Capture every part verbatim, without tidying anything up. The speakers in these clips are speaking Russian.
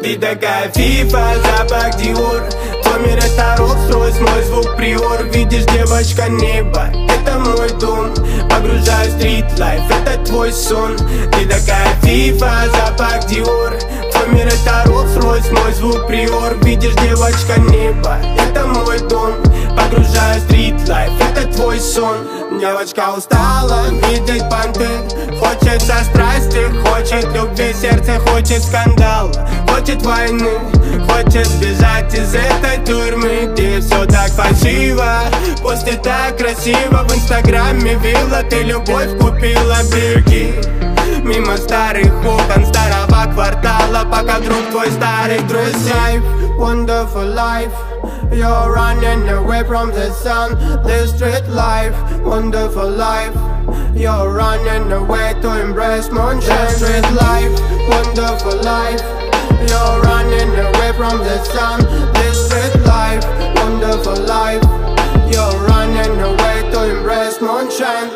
Ты такая фифа, запах Диор. Твой мир это Rolls-Royce, мой звук приор. Видишь, девочка, небо, это мой дом. Погружаю стрит лайф, это твой сон. Ты такая фифа, запах Диор. Твой мир это Rolls-Royce, мой звук приор. Видишь, девочка, небо, это мой дом. Погружаю стрит лайф, это твой сон. Девочка устала видеть понты. Хочется страсти, хочет любви, сердце хочет скандала, хочет войны, хочет сбежать из этой тюрьмы. Где все так фальшиво, после так красиво. В инстаграме вилла, ты любовь купила, беги мимо старых окон старого квартала, пока друг твой старый друзья. Wonderful life, you're running away from the sun. This street life, wonderful life, you're running away to embrace moonshine. Street life, wonderful life, you're running away from the sun. This street life, wonderful life, you're running away to embrace moonshine.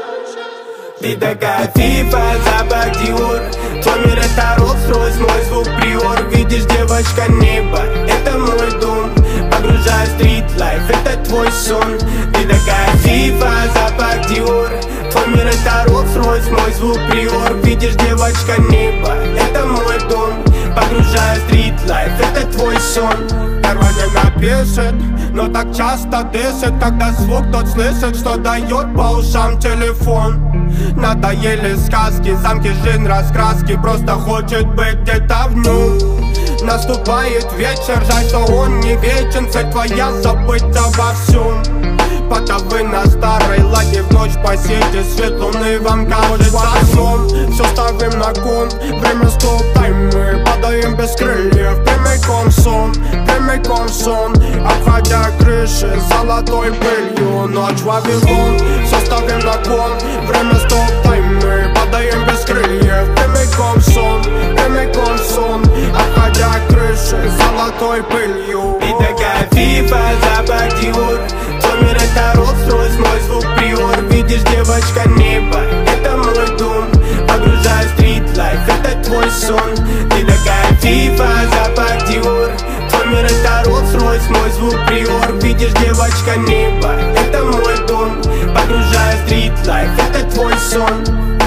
Ты такая фифа, запах Диор. Твой мир это Rolls-Royce, мой звук приор. Видишь, девочка, небо, это мой дом. Погружаю стрит лайф, это твой сон. Ты такая фифа, запах Диор. Твой мир это Rolls-Royce, мой звук приор. Видишь, девочка, небо, это мой дом. Погружаю стрит лайф, это твой сон. Первый не напишет, но так часто дышит, когда звук тот слышит, что дает по ушам телефон. Надоели сказки, замки, жизнь, раскраски. Просто хочет быть где-то в нем. Наступает вечер, жаль, что он не вечен. Цель твоя забыть обо всем. Потовы на старой ладе, в ночь посети свет луны вам кажется сном. Все ставим на кон, время стоп-тайм. Мы падаем без крыльев, прямиком сон, прямиком сон. Обходя крыши золотой пылью, ночь Вавилон. Все ставим на кон, время стоп-тайм. Мы падаем без крыльев, прямиком сон, прямиком сон. Обходя крыши золотой пылью. Ты такая фифа, запах Диор. Твой мир это Rolls-Royce, мой звук приор. Видишь, девочка, небо, это мой дом. Погружаю стрит лайф, это твой сон. Ты такая фифа, запах Диор. Твой мир это Rolls-Royce, мой звук приор. Видишь, девочка, небо, это мой дом. Погружаю стрит лайф, это твой сон.